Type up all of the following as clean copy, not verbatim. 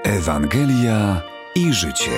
Ewangelia i życie.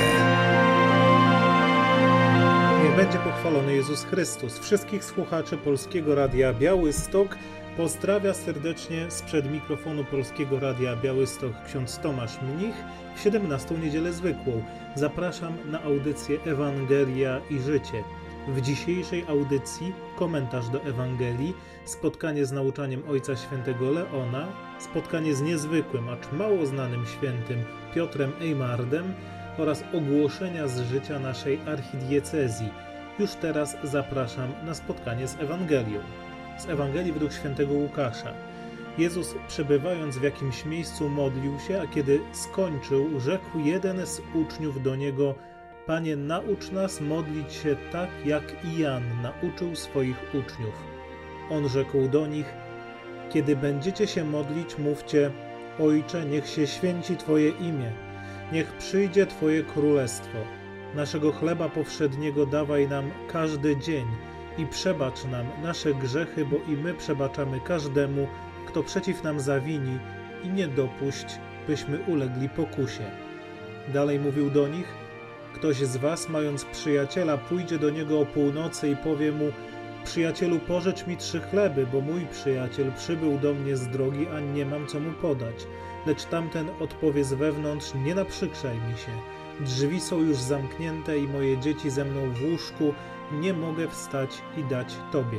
Niech będzie pochwalony Jezus Chrystus. Wszystkich słuchaczy Polskiego Radia Białystok pozdrawia serdecznie sprzed mikrofonu Polskiego Radia Białystok ksiądz Tomasz Mnich w 17. niedzielę zwykłą. Zapraszam na audycję Ewangelia i życie. W dzisiejszej audycji komentarz do Ewangelii, spotkanie z nauczaniem Ojca Świętego Leona, spotkanie z niezwykłym, acz mało znanym świętym Piotrem Ejmardem oraz ogłoszenia z życia naszej archidiecezji. Już teraz zapraszam na spotkanie z Ewangelią. Z Ewangelii według świętego Łukasza. Jezus, przebywając w jakimś miejscu, modlił się, a kiedy skończył, rzekł jeden z uczniów do Niego: Panie, naucz nas modlić się tak, jak i Jan nauczył swoich uczniów. On rzekł do nich: Kiedy będziecie się modlić, mówcie: Ojcze, niech się święci Twoje imię, niech przyjdzie Twoje królestwo. Naszego chleba powszedniego dawaj nam każdy dzień i przebacz nam nasze grzechy, bo i my przebaczamy każdemu, kto przeciw nam zawini, i nie dopuść, byśmy ulegli pokusie. Dalej mówił do nich: Ktoś z was, mając przyjaciela, pójdzie do niego o północy i powie mu: Przyjacielu, pożycz mi 3 chleby, bo mój przyjaciel przybył do mnie z drogi, a nie mam co mu podać. Lecz tamten odpowie z wewnątrz: Nie naprzykrzaj mi się. Drzwi są już zamknięte i moje dzieci ze mną w łóżku, nie mogę wstać i dać tobie.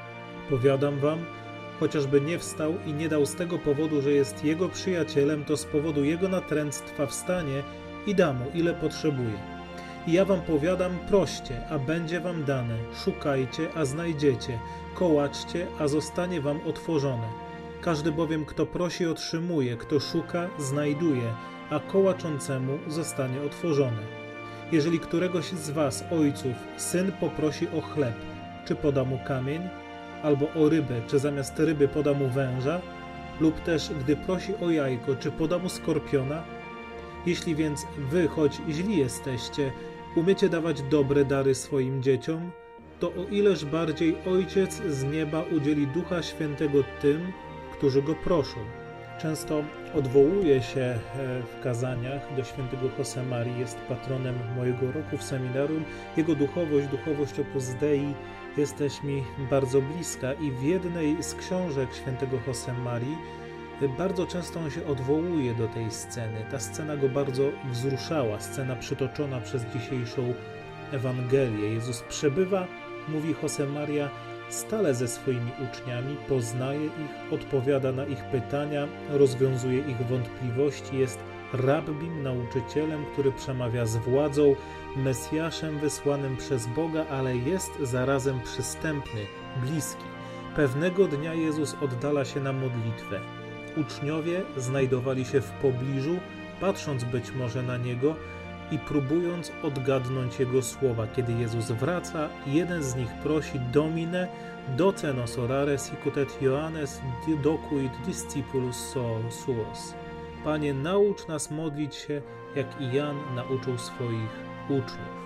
Powiadam wam, chociażby nie wstał i nie dał z tego powodu, że jest jego przyjacielem, to z powodu jego natręctwa wstanie i da mu, ile potrzebuje. I ja wam powiadam, proście, a będzie wam dane, szukajcie, a znajdziecie, kołaczcie, a zostanie wam otworzone. Każdy bowiem, kto prosi, otrzymuje, kto szuka, znajduje, a kołaczącemu zostanie otworzone. Jeżeli któregoś z was, ojców, syn poprosi o chleb, czy poda mu kamień, albo o rybę, czy zamiast ryby poda mu węża, lub też, gdy prosi o jajko, czy poda mu skorpiona? Jeśli więc wy, choć źli jesteście, umiecie dawać dobre dary swoim dzieciom, to o ileż bardziej Ojciec z nieba udzieli Ducha Świętego tym, którzy Go proszą. Często odwołuję się w kazaniach do świętego Josemarii, jest patronem mojego roku w seminarium. Jego duchowość Opus Dei jest też mi bardzo bliska i w jednej z książek świętego Josemarii bardzo często on się odwołuje do tej sceny. Ta scena go bardzo wzruszała, scena przytoczona przez dzisiejszą Ewangelię. Jezus przebywa, mówi Josemaria, stale ze swoimi uczniami, poznaje ich, odpowiada na ich pytania, rozwiązuje ich wątpliwości, jest rabbim, nauczycielem, który przemawia z władzą, Mesjaszem wysłanym przez Boga, ale jest zarazem przystępny, bliski. Pewnego dnia Jezus oddala się na modlitwę. Uczniowie znajdowali się w pobliżu, patrząc być może na Niego i próbując odgadnąć Jego słowa. Kiedy Jezus wraca, jeden z nich prosi: Domine, doce nos orare sicut et Ioannes docuit discipulus suos. Panie, naucz nas modlić się, jak i Jan nauczył swoich uczniów.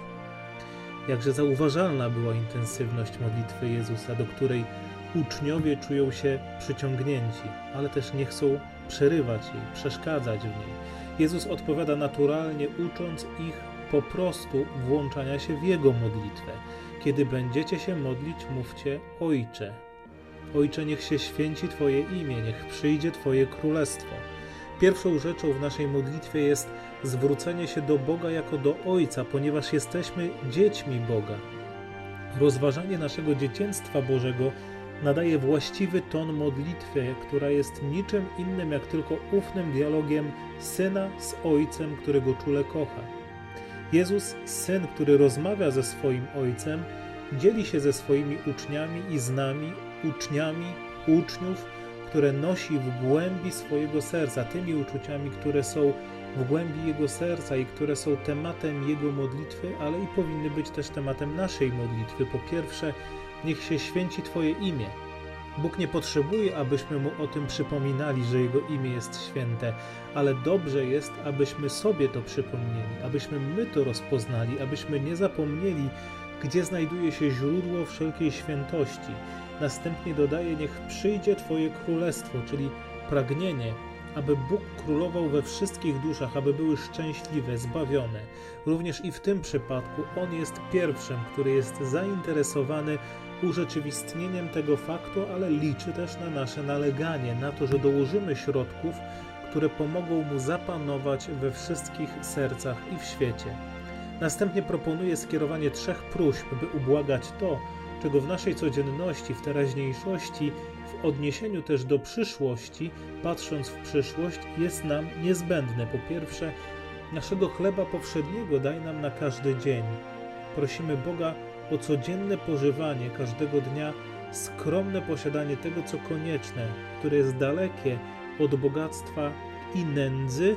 Jakże zauważalna była intensywność modlitwy Jezusa, do której uczniowie czują się przyciągnięci, ale też nie chcą przerywać jej, przeszkadzać w niej. Jezus odpowiada naturalnie, ucząc ich po prostu włączania się w Jego modlitwę. Kiedy będziecie się modlić, mówcie: Ojcze. Ojcze, niech się święci Twoje imię, niech przyjdzie Twoje królestwo. Pierwszą rzeczą w naszej modlitwie jest zwrócenie się do Boga jako do Ojca, ponieważ jesteśmy dziećmi Boga. Rozważanie naszego dzieciństwa Bożego nadaje właściwy ton modlitwie, która jest niczym innym jak tylko ufnym dialogiem Syna z Ojcem, którego czule kocha. Jezus, Syn, który rozmawia ze swoim Ojcem, dzieli się ze swoimi uczniami i z nami, uczniami, uczniów, które nosi w głębi swojego serca, tymi uczuciami, które są w głębi Jego serca i które są tematem Jego modlitwy, ale i powinny być też tematem naszej modlitwy. Po pierwsze, niech się święci Twoje imię. Bóg nie potrzebuje, abyśmy Mu o tym przypominali, że Jego imię jest święte, ale dobrze jest, abyśmy sobie to przypomnieli, abyśmy my to rozpoznali, abyśmy nie zapomnieli, gdzie znajduje się źródło wszelkiej świętości. Następnie dodaje: niech przyjdzie Twoje królestwo, czyli pragnienie, aby Bóg królował we wszystkich duszach, aby były szczęśliwe, zbawione. Również i w tym przypadku On jest pierwszym, który jest zainteresowany urzeczywistnieniem tego faktu, ale liczy też na nasze naleganie, na to, że dołożymy środków, które pomogą Mu zapanować we wszystkich sercach i w świecie. Następnie proponuje skierowanie 3 próśb, by ubłagać to, czego w naszej codzienności, w teraźniejszości, w odniesieniu też do przyszłości, patrząc w przyszłość, jest nam niezbędne. Po pierwsze, naszego chleba powszedniego daj nam na każdy dzień. Prosimy Boga o codzienne pożywanie każdego dnia, skromne posiadanie tego, co konieczne, które jest dalekie od bogactwa i nędzy,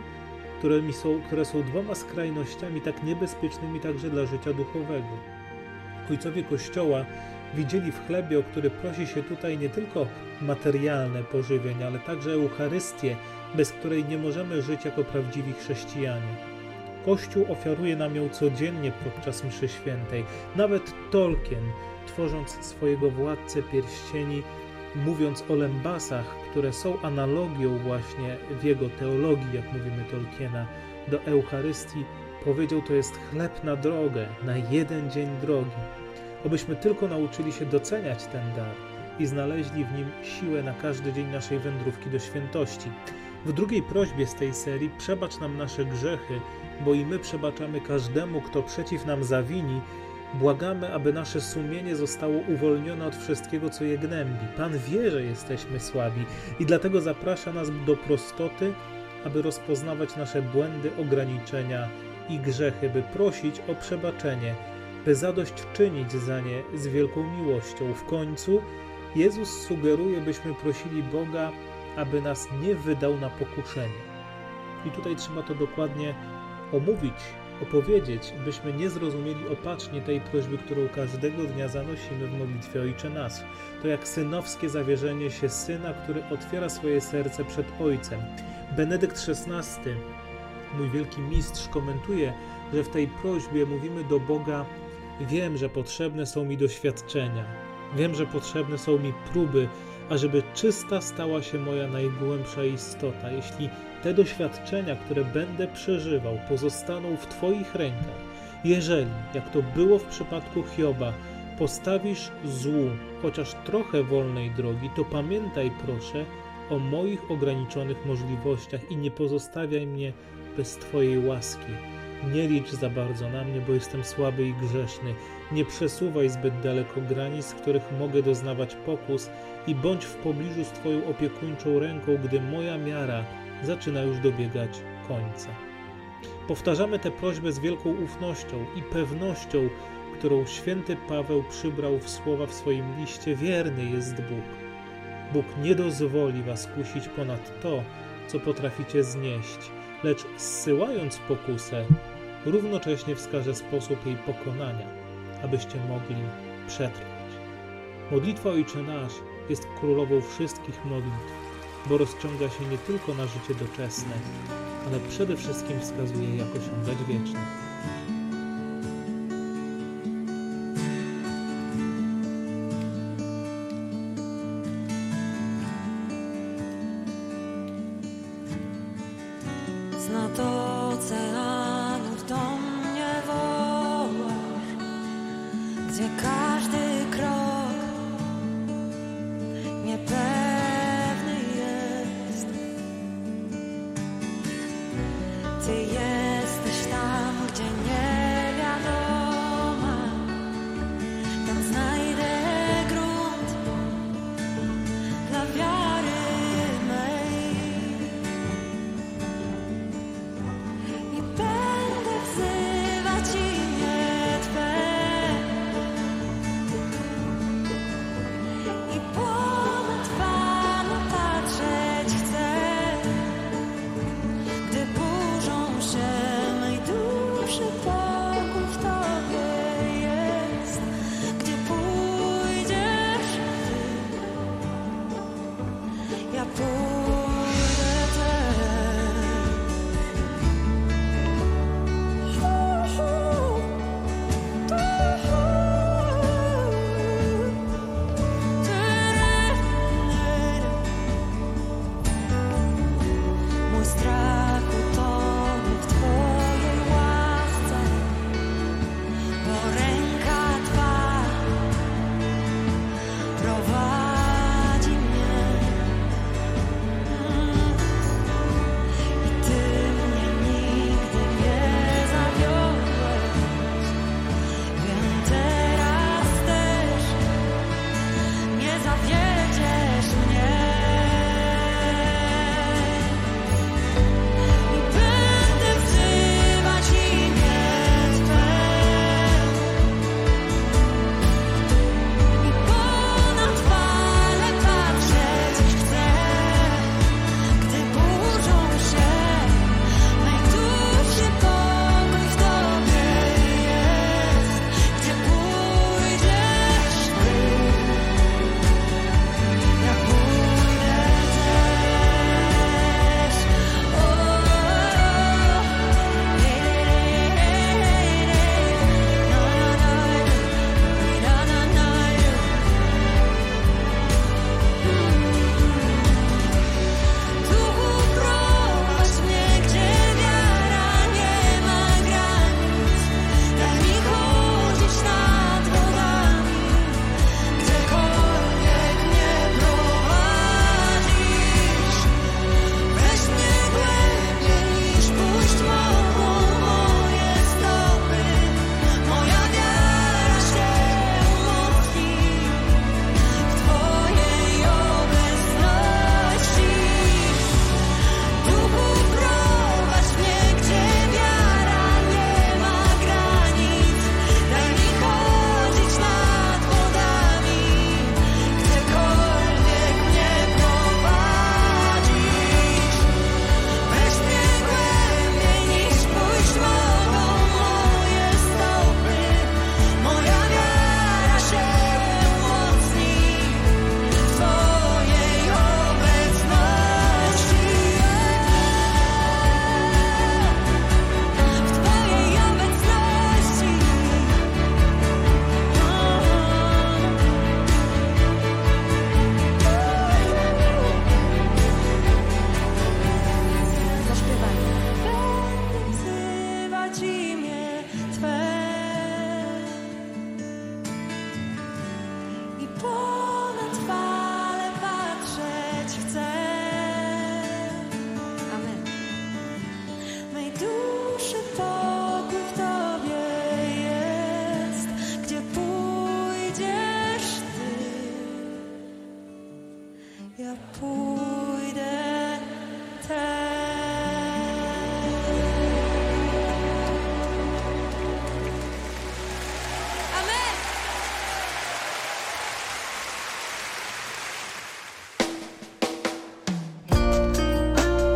które są 2 skrajnościami tak niebezpiecznymi także dla życia duchowego. Ojcowie Kościoła widzieli w chlebie, o który prosi się tutaj, nie tylko materialne pożywienie, ale także Eucharystię, bez której nie możemy żyć jako prawdziwi chrześcijanie. Kościół ofiaruje nam ją codziennie podczas mszy świętej. Nawet Tolkien, tworząc swojego Władcę Pierścieni, mówiąc o lębasach, które są analogią właśnie w jego teologii, jak mówimy Tolkiena, do Eucharystii, powiedział, to jest chleb na drogę, na jeden dzień drogi. Obyśmy tylko nauczyli się doceniać ten dar i znaleźli w nim siłę na każdy dzień naszej wędrówki do świętości. W drugiej prośbie z tej serii przebacz nam nasze grzechy, bo i my przebaczamy każdemu, kto przeciw nam zawini. Błagamy, aby nasze sumienie zostało uwolnione od wszystkiego, co je gnębi. Pan wie, że jesteśmy słabi i dlatego zaprasza nas do prostoty, aby rozpoznawać nasze błędy, ograniczenia i grzechy, by prosić o przebaczenie, by zadośćczynić za nie z wielką miłością. W końcu Jezus sugeruje, byśmy prosili Boga, aby nas nie wydał na pokuszenie. I tutaj trzeba to dokładnie omówić, opowiedzieć, byśmy nie zrozumieli opacznie tej prośby, którą każdego dnia zanosimy w modlitwie Ojcze Nasz. To jak synowskie zawierzenie się Syna, który otwiera swoje serce przed Ojcem. Benedykt XVI, mój wielki mistrz, komentuje, że w tej prośbie mówimy do Boga: wiem, że potrzebne są mi doświadczenia, wiem, że potrzebne są mi próby, ażeby czysta stała się moja najgłębsza istota. Jeśli te doświadczenia, które będę przeżywał, pozostaną w Twoich rękach, jeżeli, jak to było w przypadku Hioba, postawisz złu chociaż trochę wolnej drogi, to pamiętaj proszę o moich ograniczonych możliwościach i nie pozostawiaj mnie bez Twojej łaski. Nie licz za bardzo na mnie, bo jestem słaby i grzeszny. Nie przesuwaj zbyt daleko granic, w których mogę doznawać pokus, i bądź w pobliżu z Twoją opiekuńczą ręką, gdy moja miara zaczyna już dobiegać końca. Powtarzamy tę prośbę z wielką ufnością i pewnością, którą święty Paweł przybrał w słowa w swoim liście: wierny jest Bóg. Bóg nie dozwoli was kusić ponad to, co potraficie znieść, lecz zsyłając pokusę, równocześnie wskaże sposób jej pokonania, abyście mogli przetrwać. Modlitwa Ojcze Nasz jest królową wszystkich modlitw, bo rozciąga się nie tylko na życie doczesne, ale przede wszystkim wskazuje, jak osiągać wieczne. Z nad oceanów do mnie wołasz, gdzie każdy krok niepewny jest. Ty jesteś tam, gdzie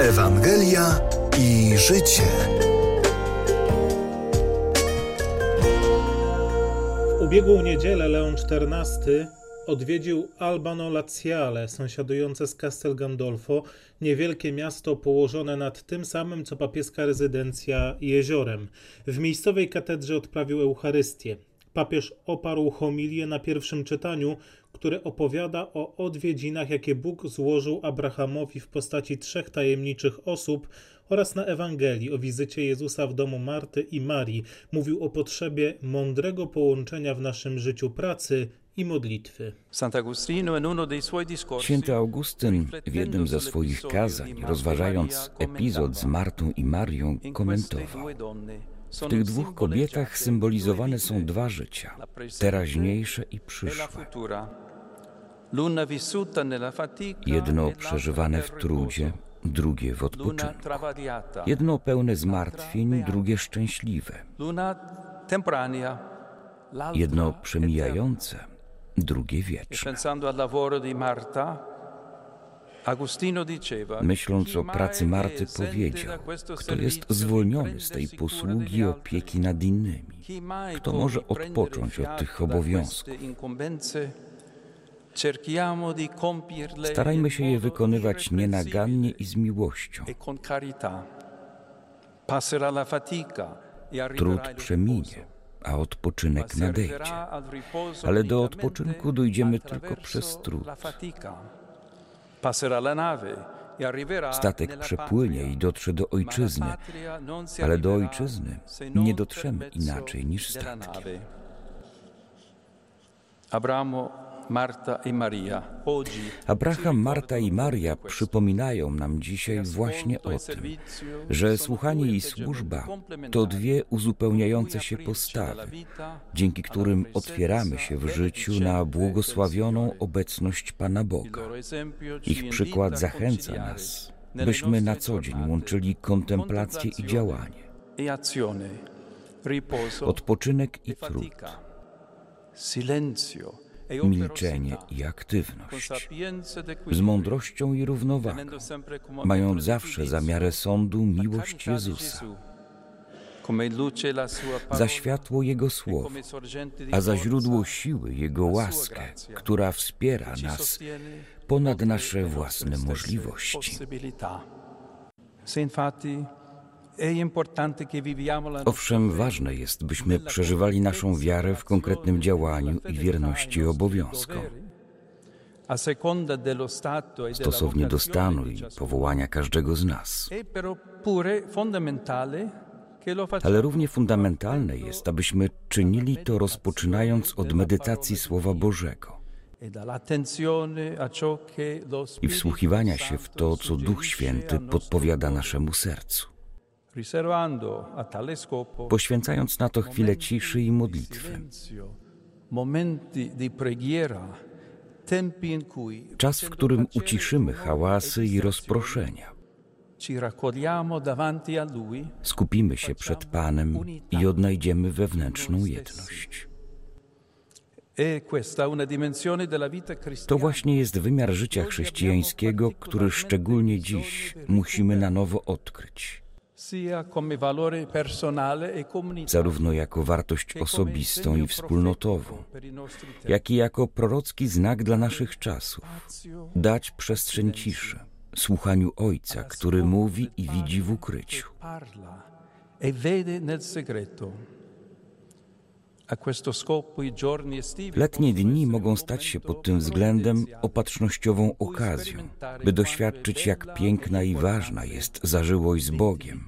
Ewangelia i życie. W ubiegłą niedzielę Leon XIV odwiedził Albano Laziale, sąsiadujące z Castel Gandolfo, niewielkie miasto położone nad tym samym co papieska rezydencja jeziorem. W miejscowej katedrze odprawił Eucharystię. Papież oparł homilię na pierwszym czytaniu, które opowiada o odwiedzinach, jakie Bóg złożył Abrahamowi w postaci 3 tajemniczych osób oraz na Ewangelii o wizycie Jezusa w domu Marty i Marii. Mówił o potrzebie mądrego połączenia w naszym życiu pracy i modlitwy. Święty Augustyn w jednym ze swoich kazań, rozważając epizod z Martą i Marią, komentował: w tych dwóch kobietach symbolizowane są dwa życia, teraźniejsze i przyszłe. Jedno przeżywane w trudzie, drugie w odpoczynku. Jedno pełne zmartwień, drugie szczęśliwe. Jedno przemijające, drugie wieczne. Myśląc o pracy Marty, powiedział: kto jest zwolniony z tej posługi i opieki nad innymi? Kto może odpocząć od tych obowiązków? Starajmy się je wykonywać nienagannie i z miłością. Trud przeminie, a odpoczynek nadejdzie. Ale do odpoczynku dojdziemy tylko przez trud. Statek przepłynie i dotrze do ojczyzny, ale do ojczyzny nie dotrzemy inaczej niż statkiem. Abraham, Marta i Maria przypominają nam dzisiaj właśnie o tym, że słuchanie i służba to dwie uzupełniające się postawy, dzięki którym otwieramy się w życiu na błogosławioną obecność Pana Boga. Ich przykład zachęca nas, byśmy na co dzień łączyli kontemplację i działanie, odpoczynek i trud, milczenie i aktywność, z mądrością i równowagą, mając zawsze za miarę sądu miłość Jezusa, za światło Jego słowa, a za źródło siły Jego łaskę, która wspiera nas ponad nasze własne możliwości. Owszem, ważne jest, byśmy przeżywali naszą wiarę w konkretnym działaniu i wierności obowiązkom. Stosownie do stanu i powołania każdego z nas. Ale równie fundamentalne jest, abyśmy czynili to rozpoczynając od medytacji Słowa Bożego i wsłuchiwania się w to, co Duch Święty podpowiada naszemu sercu, poświęcając na to chwilę ciszy i modlitwy. Czas, w którym uciszymy hałasy i rozproszenia. Skupimy się przed Panem i odnajdziemy wewnętrzną jedność. To właśnie jest wymiar życia chrześcijańskiego, który szczególnie dziś musimy na nowo odkryć. Zarówno jako wartość osobistą i wspólnotową, jak i jako prorocki znak dla naszych czasów. Dać przestrzeń ciszy, słuchaniu Ojca, który mówi i widzi w ukryciu. Letnie dni mogą stać się pod tym względem opatrznościową okazją, by doświadczyć, jak piękna i ważna jest zażyłość z Bogiem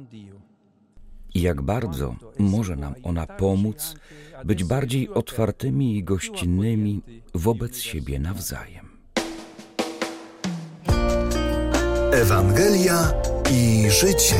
i jak bardzo może nam ona pomóc być bardziej otwartymi i gościnnymi wobec siebie nawzajem. Ewangelia i życie.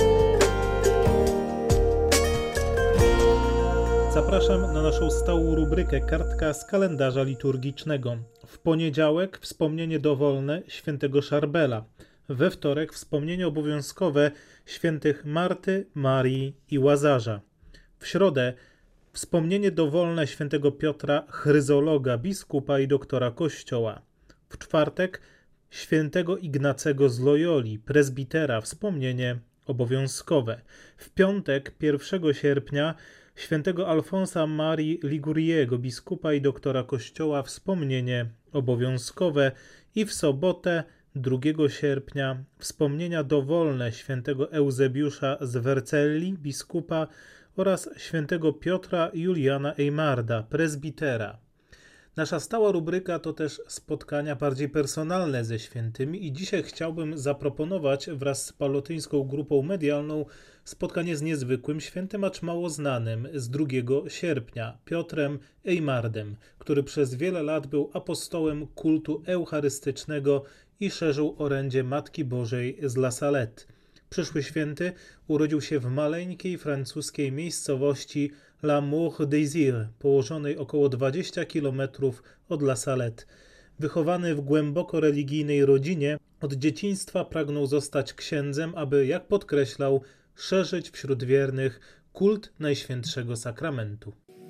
Zapraszam na naszą stałą rubrykę Kartka z kalendarza liturgicznego. W poniedziałek wspomnienie dowolne świętego Szarbela. We wtorek wspomnienie obowiązkowe świętych Marty, Marii i Łazarza. W środę wspomnienie dowolne świętego Piotra, chryzologa, biskupa i doktora Kościoła. W czwartek świętego Ignacego z Loyoli, prezbitera, wspomnienie obowiązkowe. W piątek, 1 sierpnia, świętego Alfonsa Marii Liguriego, biskupa i doktora Kościoła, wspomnienie obowiązkowe. I w sobotę, 2 sierpnia, wspomnienia dowolne świętego Eusebiusza z Wercelli, biskupa, oraz świętego Piotra Juliana Eymarda, prezbitera. Nasza stała rubryka to też spotkania bardziej personalne ze świętymi i dzisiaj chciałbym zaproponować wraz z palotyńską grupą medialną spotkanie z niezwykłym świętym, acz mało znanym, z 2 sierpnia, Piotrem Eymardem, który przez wiele lat był apostołem kultu eucharystycznego i szerzył orędzie Matki Bożej z La Salette. Przyszły święty urodził się w maleńkiej francuskiej miejscowości La Moure-Désir, położonej około 20 km od La Salette. Wychowany w głęboko religijnej rodzinie, od dzieciństwa pragnął zostać księdzem, aby, jak podkreślał, szerzyć wśród wiernych kult Najświętszego Sakramentu.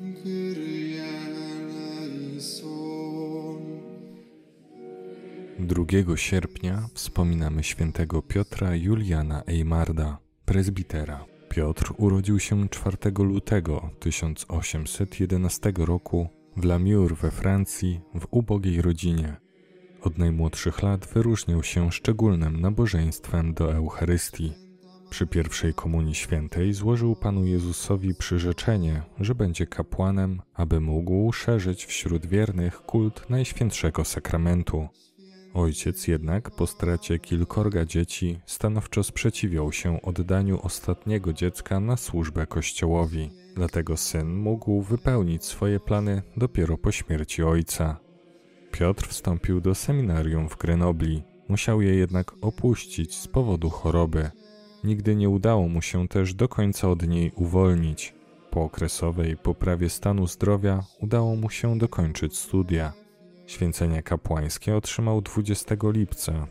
2 sierpnia wspominamy świętego Piotra Juliana Eymarda, prezbitera. Piotr urodził się 4 lutego 1811 roku w Lamure we Francji w ubogiej rodzinie. Od najmłodszych lat wyróżniał się szczególnym nabożeństwem do Eucharystii. Przy pierwszej komunii świętej złożył Panu Jezusowi przyrzeczenie, że będzie kapłanem, aby mógł szerzyć wśród wiernych kult Najświętszego Sakramentu. Ojciec jednak po stracie kilkorga dzieci stanowczo sprzeciwiał się oddaniu ostatniego dziecka na służbę Kościołowi. Dlatego syn mógł wypełnić swoje plany dopiero po śmierci ojca. Piotr wstąpił do seminarium w Grenobli. Musiał je jednak opuścić z powodu choroby. Nigdy nie udało mu się też do końca od niej uwolnić. Po okresowej poprawie stanu zdrowia udało mu się dokończyć studia. Święcenia kapłańskie otrzymał 20 lipca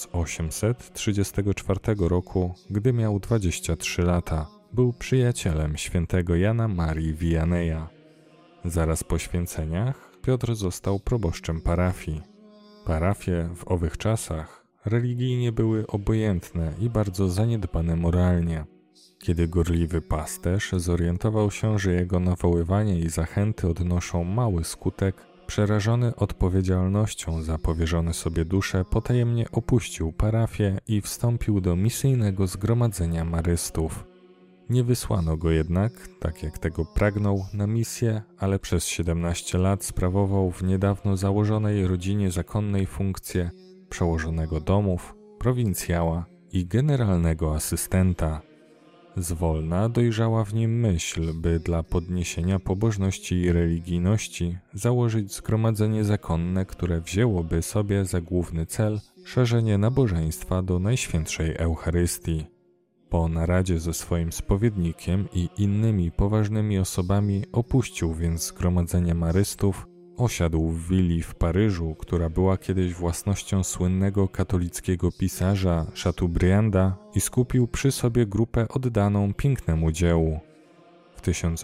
1834 roku, gdy miał 23 lata. Był przyjacielem świętego Jana Marii Vianneya. Zaraz po święceniach Piotr został proboszczem parafii. Parafie w owych czasach religijnie były obojętne i bardzo zaniedbane moralnie. Kiedy gorliwy pasterz zorientował się, że jego nawoływania i zachęty odnoszą mały skutek, przerażony odpowiedzialnością za powierzone sobie dusze, potajemnie opuścił parafię i wstąpił do misyjnego zgromadzenia marystów. Nie wysłano go jednak, tak jak tego pragnął, na misję, ale przez 17 lat sprawował w niedawno założonej rodzinie zakonnej funkcję przełożonego domów, prowincjała i generalnego asystenta. Zwolna dojrzała w nim myśl, by dla podniesienia pobożności i religijności założyć zgromadzenie zakonne, które wzięłoby sobie za główny cel szerzenie nabożeństwa do Najświętszej Eucharystii. Po naradzie ze swoim spowiednikiem i innymi poważnymi osobami opuścił więc zgromadzenie marystów, osiadł w willi w Paryżu, która była kiedyś własnością słynnego katolickiego pisarza Chateaubrianda, i skupił przy sobie grupę oddaną pięknemu dziełu. W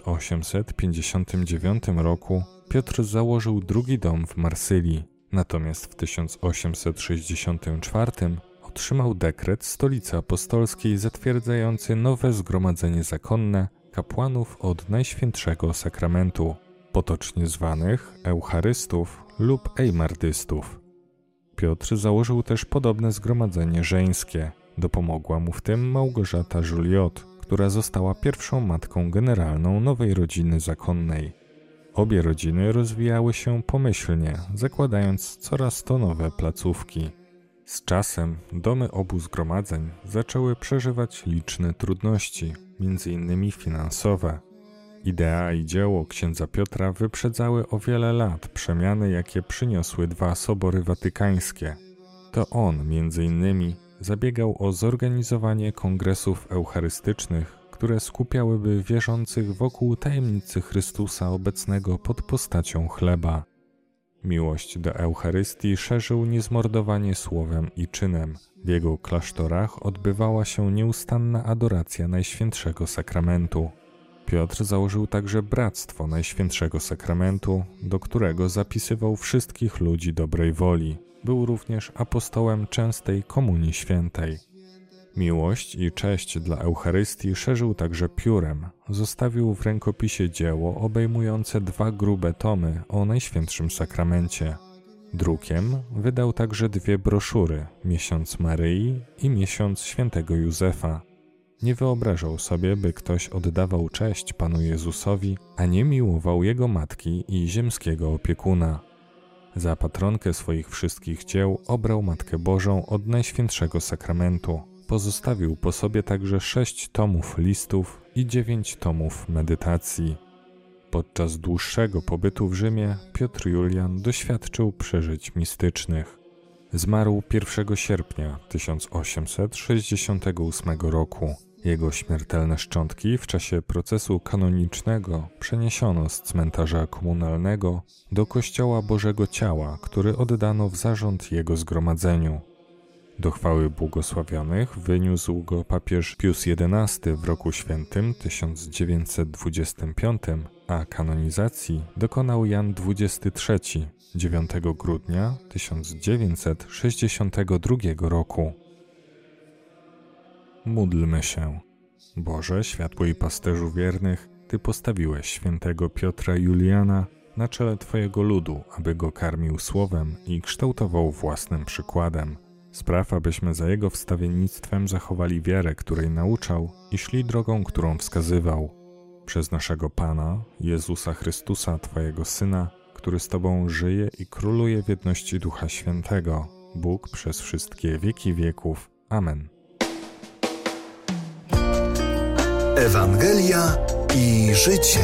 1859 roku Piotr założył drugi dom w Marsylii, natomiast w 1864 otrzymał dekret Stolicy Apostolskiej zatwierdzający nowe zgromadzenie zakonne kapłanów od Najświętszego Sakramentu, potocznie zwanych eucharystów lub eymardystów. Piotr założył też podobne zgromadzenie żeńskie. Dopomogła mu w tym Małgorzata Juliot, która została pierwszą matką generalną nowej rodziny zakonnej. Obie rodziny rozwijały się pomyślnie, zakładając coraz to nowe placówki. Z czasem domy obu zgromadzeń zaczęły przeżywać liczne trudności, m.in. finansowe. Idea i dzieło księdza Piotra wyprzedzały o wiele lat przemiany, jakie przyniosły dwa sobory watykańskie. To on, m.in., zabiegał o zorganizowanie kongresów eucharystycznych, które skupiałyby wierzących wokół tajemnicy Chrystusa obecnego pod postacią chleba. Miłość do Eucharystii szerzył niezmordowanie słowem i czynem. W jego klasztorach odbywała się nieustanna adoracja Najświętszego Sakramentu. Piotr założył także Bractwo Najświętszego Sakramentu, do którego zapisywał wszystkich ludzi dobrej woli. był również apostołem częstej Komunii Świętej. Miłość i cześć dla Eucharystii szerzył także piórem. Zostawił w rękopisie dzieło obejmujące 2 grube tomy o Najświętszym Sakramencie. Drukiem wydał także 2 broszury, Miesiąc Maryi i Miesiąc Świętego Józefa. Nie wyobrażał sobie, by ktoś oddawał cześć Panu Jezusowi, a nie miłował Jego matki i ziemskiego opiekuna. Za patronkę swoich wszystkich dzieł obrał Matkę Bożą od Najświętszego Sakramentu. Pozostawił po sobie także 6 tomów listów i 9 tomów medytacji. Podczas dłuższego pobytu w Rzymie Piotr Julian doświadczył przeżyć mistycznych. Zmarł 1 sierpnia 1868 roku. Jego śmiertelne szczątki w czasie procesu kanonicznego przeniesiono z cmentarza komunalnego do Kościoła Bożego Ciała, który oddano w zarząd jego zgromadzeniu. Do chwały błogosławionych wyniósł go papież Pius XI w roku świętym 1925, a kanonizacji dokonał Jan XXIII 9 grudnia 1962 roku. Módlmy się. Boże, światły i pasterzu wiernych, Ty postawiłeś świętego Piotra Juliana na czele Twojego ludu, aby go karmił słowem i kształtował własnym przykładem. Spraw, abyśmy za jego wstawiennictwem zachowali wiarę, której nauczał i szli drogą, którą wskazywał. Przez naszego Pana, Jezusa Chrystusa, Twojego Syna, który z Tobą żyje i króluje w jedności Ducha Świętego, Bóg przez wszystkie wieki wieków. Amen. Ewangelia i życie.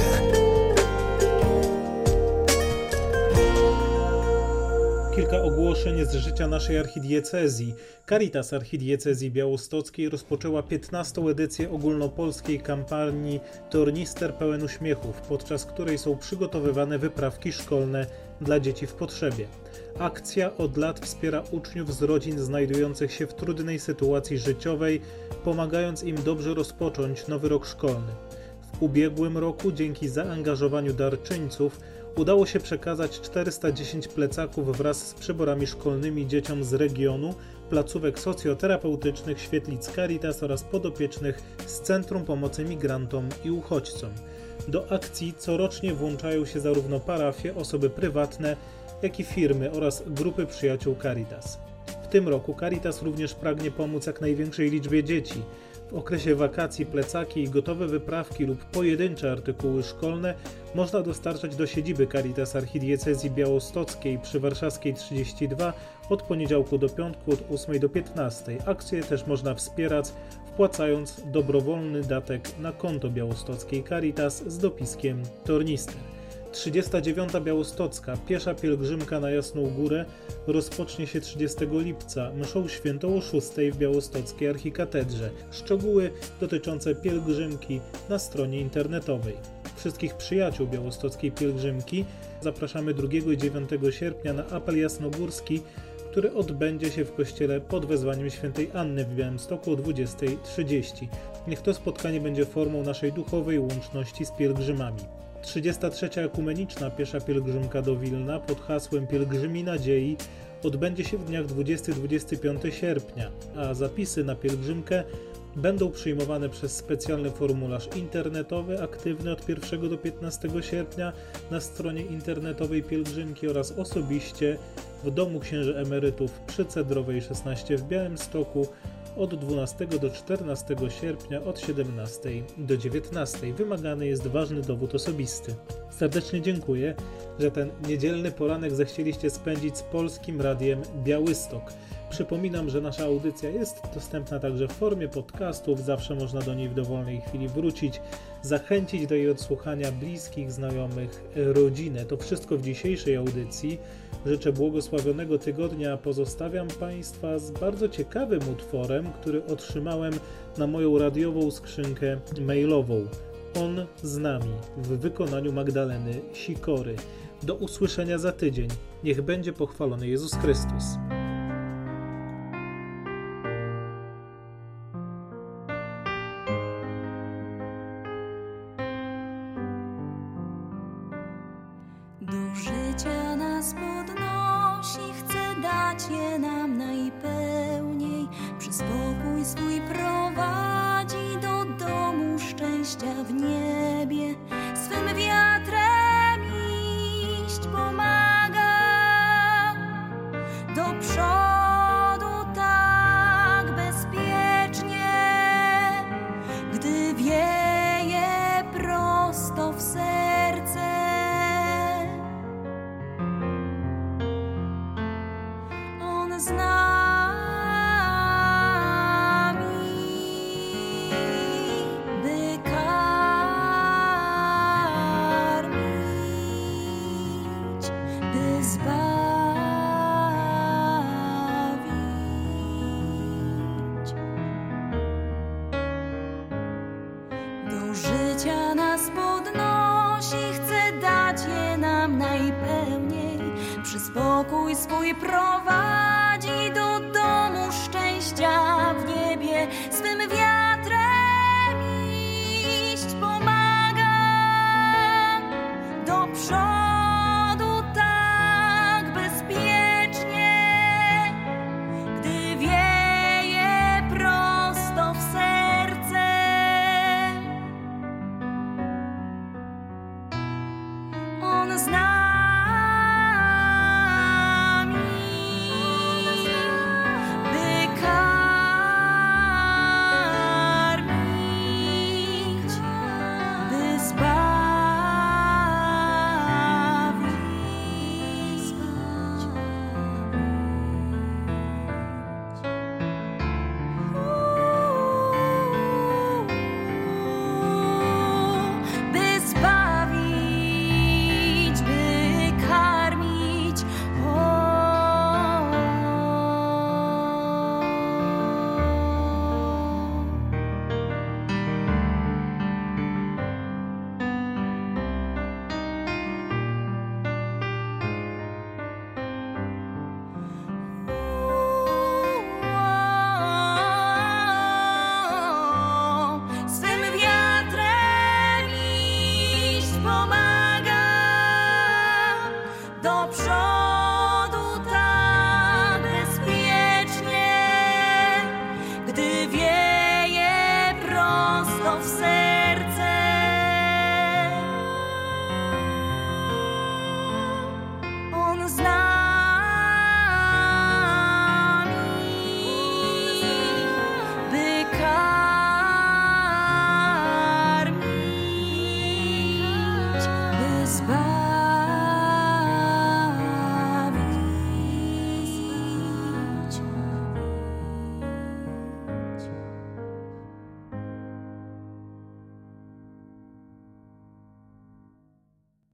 Kilka ogłoszeń z życia naszej archidiecezji. Caritas Archidiecezji Białostockiej rozpoczęła 15. edycję ogólnopolskiej kampanii Tornister pełen uśmiechów, podczas której są przygotowywane wyprawki szkolne dla dzieci w potrzebie. Akcja od lat wspiera uczniów z rodzin znajdujących się w trudnej sytuacji życiowej, pomagając im dobrze rozpocząć nowy rok szkolny. W ubiegłym roku dzięki zaangażowaniu darczyńców udało się przekazać 410 plecaków wraz z przyborami szkolnymi dzieciom z regionu, placówek socjoterapeutycznych Świetlic Caritas oraz podopiecznych z Centrum Pomocy Migrantom i Uchodźcom. Do akcji corocznie włączają się zarówno parafie, osoby prywatne, jak i firmy oraz grupy przyjaciół Caritas. W tym roku Caritas również pragnie pomóc jak największej liczbie dzieci. W okresie wakacji plecaki i gotowe wyprawki lub pojedyncze artykuły szkolne można dostarczać do siedziby Caritas Archidiecezji Białostockiej przy Warszawskiej 32 od poniedziałku do piątku od 8 do 15. Akcję też można wspierać wpłacając dobrowolny datek na konto Białostockiej Caritas z dopiskiem Tornister. 39. Białostocka piesza pielgrzymka na Jasną Górę rozpocznie się 30 lipca mszą świętą o 6 w Białostockiej Archikatedrze. Szczegóły dotyczące pielgrzymki na stronie internetowej. Wszystkich przyjaciół białostockiej pielgrzymki zapraszamy 2 i 9 sierpnia na apel jasnogórski, który odbędzie się w kościele pod wezwaniem świętej Anny w Białymstoku o 20:30. Niech to spotkanie będzie formą naszej duchowej łączności z pielgrzymami. 33. Ekumeniczna piesza pielgrzymka do Wilna pod hasłem Pielgrzymi Nadziei odbędzie się w dniach 20-25 sierpnia, a zapisy na pielgrzymkę będą przyjmowane przez specjalny formularz internetowy aktywny od 1 do 15 sierpnia na stronie internetowej pielgrzymki oraz osobiście w Domu Księży Emerytów przy Cedrowej 16 w Białymstoku od 12 do 14 sierpnia od 17 do 19. Wymagany jest ważny dowód osobisty. Serdecznie dziękuję, że ten niedzielny poranek zechcieliście spędzić z Polskim Radiem Białystok. Przypominam, że nasza audycja jest dostępna także w formie podcastów, zawsze można do niej w dowolnej chwili wrócić, zachęcić do jej odsłuchania bliskich, znajomych, rodzinę. To wszystko w dzisiejszej audycji. Życzę błogosławionego tygodnia, a pozostawiam Państwa z bardzo ciekawym utworem, który otrzymałem na moją radiową skrzynkę mailową. On z nami w wykonaniu Magdaleny Sikory. Do usłyszenia za tydzień. Niech będzie pochwalony Jezus Chrystus. Do życia nas podnosi, chce dać dać je nam najpełniej. Przez spokój swój prowadzi do domu szczęścia w niebie. Swym wiatrem iść pomaga do przodu tak bezpiecznie, gdy wieje prosto w serce. On z nami, by karmić, by zbawić. Do życia nas podnosi, chce dać je nam najpełniej. Przy spokój swój prowadzi do domu szczęścia w niebie. Swym wiatrem iść pomaga do przodu tak bezpiecznie, gdy wieje prosto w serce. On z nami, by karmić, by zbawić. By zbawić, by karmić. Swym wiatrem iść pomaga do przodu